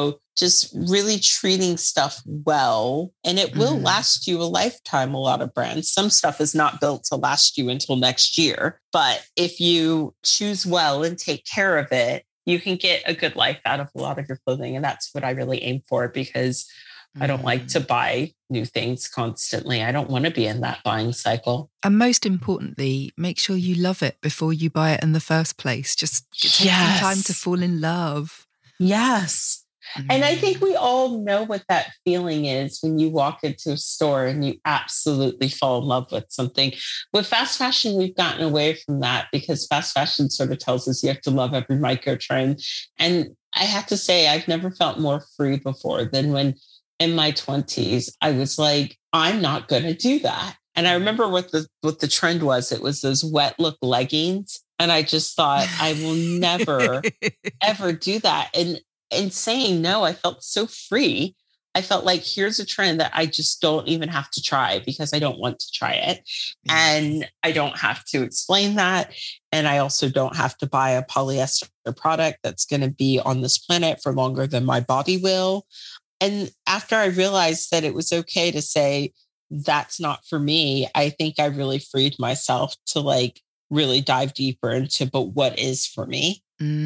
just really treating stuff well, and it will last you a lifetime. A lot of brands, some stuff is not built to last you until next year. But if you choose well and take care of it, you can get a good life out of a lot of your clothing. And that's what I really aim for, because I don't like to buy new things constantly. I don't want to be in that buying cycle. And most importantly, make sure you love it before you buy it in the first place. Just take some time to fall in love. Yes. And I think we all know what that feeling is when you walk into a store and you absolutely fall in love with something. With fast fashion, we've gotten away from that because fast fashion sort of tells us you have to love every micro trend. And I have to say, I've never felt more free before than when in my 20s, I was like, I'm not going to do that. And I remember what the trend was. It was those wet look leggings. And I just thought, I will never, ever do that. And saying no, I felt so free. I felt like here's a trend that I just don't even have to try because I don't want to try it. And I don't have to explain that. And I also don't have to buy a polyester product that's going to be on this planet for longer than my body will. And after I realized that it was okay to say, that's not for me, I think I really freed myself to like really dive deeper into, but what is for me?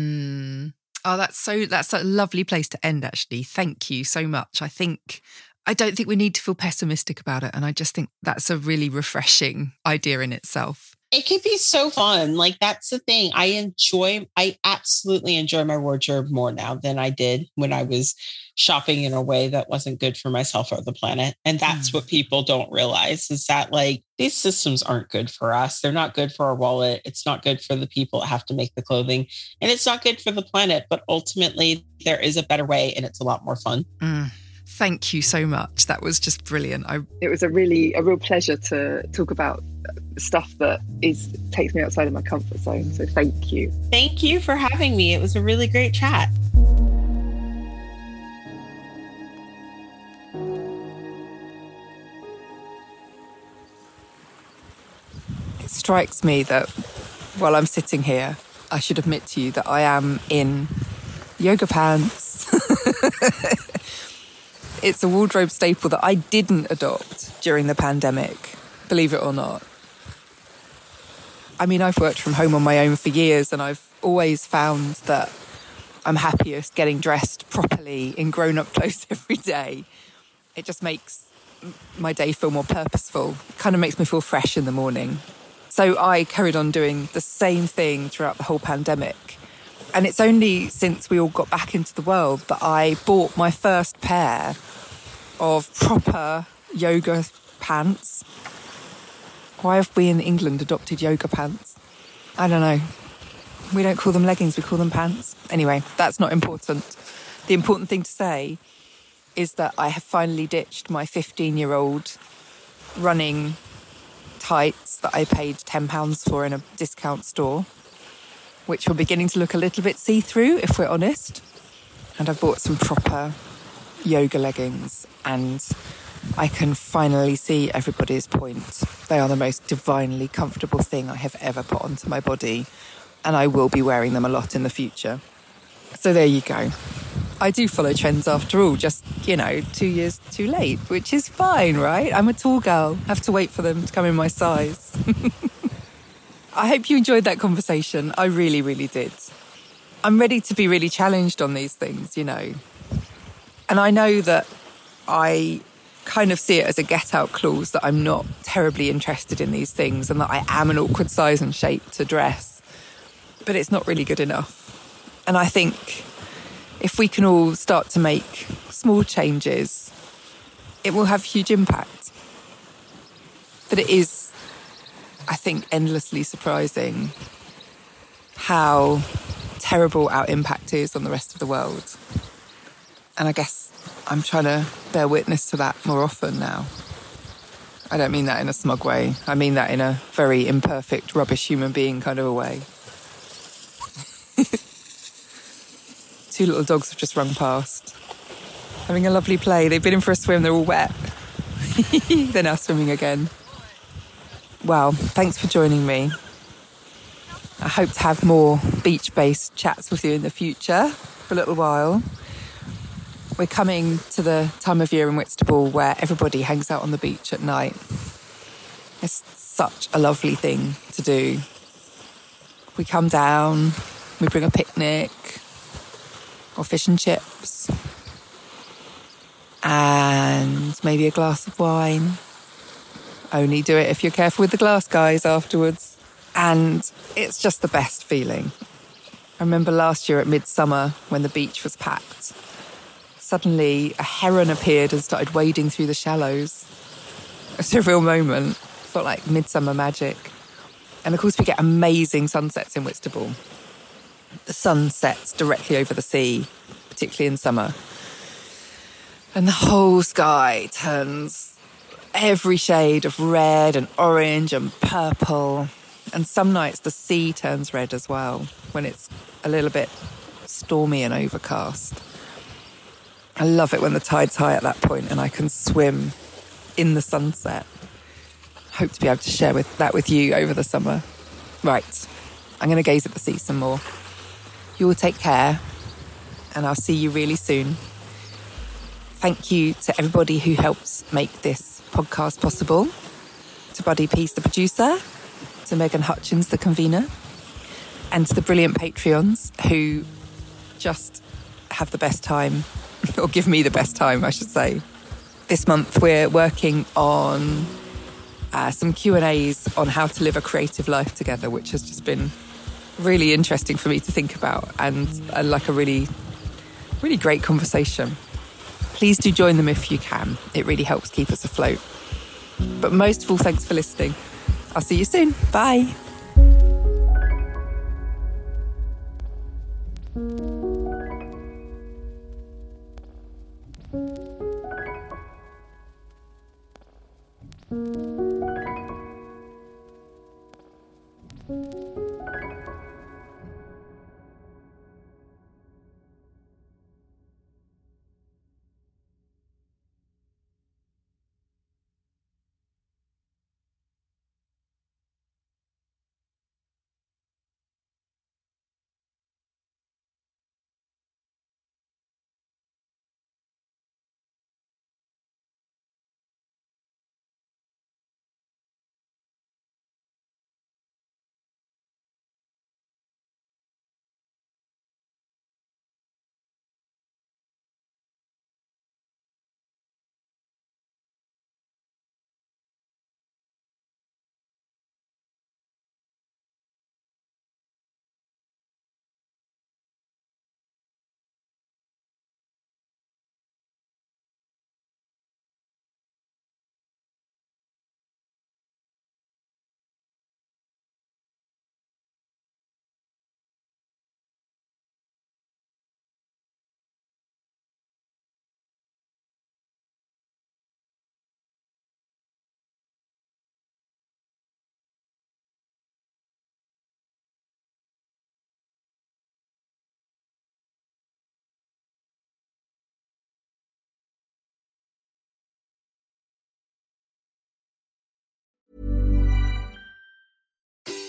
Oh, that's a lovely place to end, actually. Thank you so much. I don't think we need to feel pessimistic about it. And I just think that's a really refreshing idea in itself. It could be so fun. Like, that's the thing. I absolutely enjoy my wardrobe more now than I did when I was shopping in a way that wasn't good for myself or the planet. And that's what people don't realize, is that like these systems aren't good for us. They're not good for our wallet. It's not good for the people that have to make the clothing, and it's not good for the planet. But ultimately there is a better way, and it's a lot more fun. Thank you so much. That was just brilliant. It was a real pleasure to talk about stuff that takes me outside of my comfort zone. So thank you. Thank you for having me. It was a really great chat. It strikes me that while I'm sitting here, I should admit to you that I am in yoga pants. It's a wardrobe staple that I didn't adopt during the pandemic, believe it or not. I mean, I've worked from home on my own for years, and I've always found that I'm happiest getting dressed properly in grown-up clothes every day. It just makes my day feel more purposeful. It kind of makes me feel fresh in the morning. So I carried on doing the same thing throughout the whole pandemic. And it's only since we all got back into the world that I bought my first pair of proper yoga pants. Why have we in England adopted yoga pants? I don't know. We don't call them leggings, we call them pants. Anyway, that's not important. The important thing to say is that I have finally ditched my 15-year-old running tights that I paid £10 for in a discount store, which were beginning to look a little bit see-through, if we're honest. And I've bought some proper yoga leggings, and I can finally see everybody's point. They are the most divinely comfortable thing I have ever put onto my body, and I will be wearing them a lot in the future. So there you go. I do follow trends after all, just, 2 years too late, which is fine, right? I'm a tall girl. I have to wait for them to come in my size. I hope you enjoyed that conversation. I really, really did. I'm ready to be really challenged on these things, And I know that I kind of see it as a get-out clause that I'm not terribly interested in these things and that I am an awkward size and shape to dress. But it's not really good enough. And I think if we can all start to make small changes, it will have huge impact. But it is, I think, endlessly surprising how terrible our impact is on the rest of the world. And I guess I'm trying to bear witness to that more often now. I don't mean that in a smug way. I mean that in a very imperfect, rubbish human being kind of a way. 2 little dogs have just run past, having a lovely play. They've been in for a swim, they're all wet. They're now swimming again. Wow, thanks for joining me. I hope to have more beach-based chats with you in the future for a little while. We're coming to the time of year in Whitstable where everybody hangs out on the beach at night. It's such a lovely thing to do. We come down, we bring a picnic or fish and chips and maybe a glass of wine. Only do it if you're careful with the glass, guys, afterwards. And it's just the best feeling. I remember last year at midsummer when the beach was packed. Suddenly a heron appeared and started wading through the shallows. It was a real moment. It felt like midsummer magic. And of course we get amazing sunsets in Whitstable. The sun sets directly over the sea, particularly in summer. And the whole sky turns every shade of red and orange and purple. And some nights the sea turns red as well when it's a little bit stormy and overcast. I love it when the tide's high at that point and I can swim in the sunset. Hope to be able to share that with you over the summer. Right, I'm going to gaze at the sea some more. You all take care, and I'll see you really soon. Thank you to everybody who helps make this podcast possible. To Buddy Peace, the producer, to Megan Hutchins, the convener, and to the brilliant Patreons who just have the best time, or give me the best time, I should say. This month we're working on some Q&As on how to live a creative life together, which has just been really interesting for me to think about and like a really, really great conversation. Please do join them if you can. It really helps keep us afloat. But most of all, thanks for listening. I'll see you soon. Bye.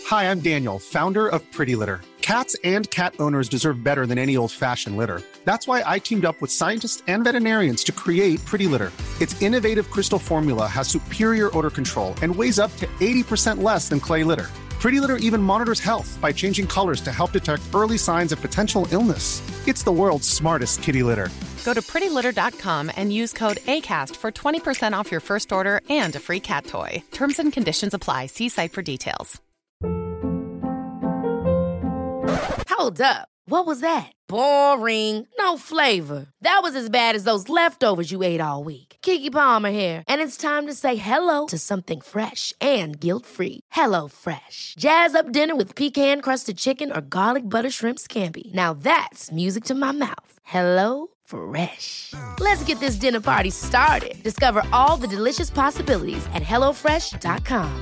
Hi, I'm Daniel, founder of Pretty Litter. Cats and cat owners deserve better than any old-fashioned litter. That's why I teamed up with scientists and veterinarians to create Pretty Litter. Its innovative crystal formula has superior odor control and weighs up to 80% less than clay litter. Pretty Litter even monitors health by changing colors to help detect early signs of potential illness. It's the world's smartest kitty litter. Go to prettylitter.com and use code ACAST for 20% off your first order and a free cat toy. Terms and conditions apply. See site for details. Hold up. What was that? Boring. No flavor. That was as bad as those leftovers you ate all week. Keke Palmer here, and it's time to say hello to something fresh and guilt-free. Hello Fresh. Jazz up dinner with pecan-crusted chicken or garlic butter shrimp scampi. Now that's music to my mouth. Hello Fresh. Let's get this dinner party started. Discover all the delicious possibilities at HelloFresh.com.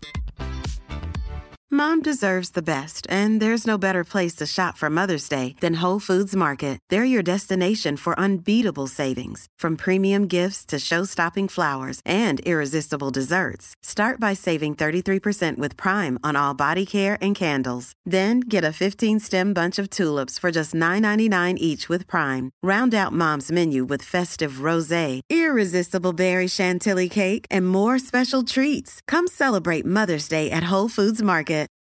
Mom deserves the best, and there's no better place to shop for Mother's Day than Whole Foods Market. They're your destination for unbeatable savings, from premium gifts to show-stopping flowers and irresistible desserts. Start by saving 33% with Prime on all body care and candles. Then get a 15-stem bunch of tulips for just $9.99 each with Prime. Round out Mom's menu with festive rosé, irresistible berry chantilly cake, and more special treats. Come celebrate Mother's Day at Whole Foods Market.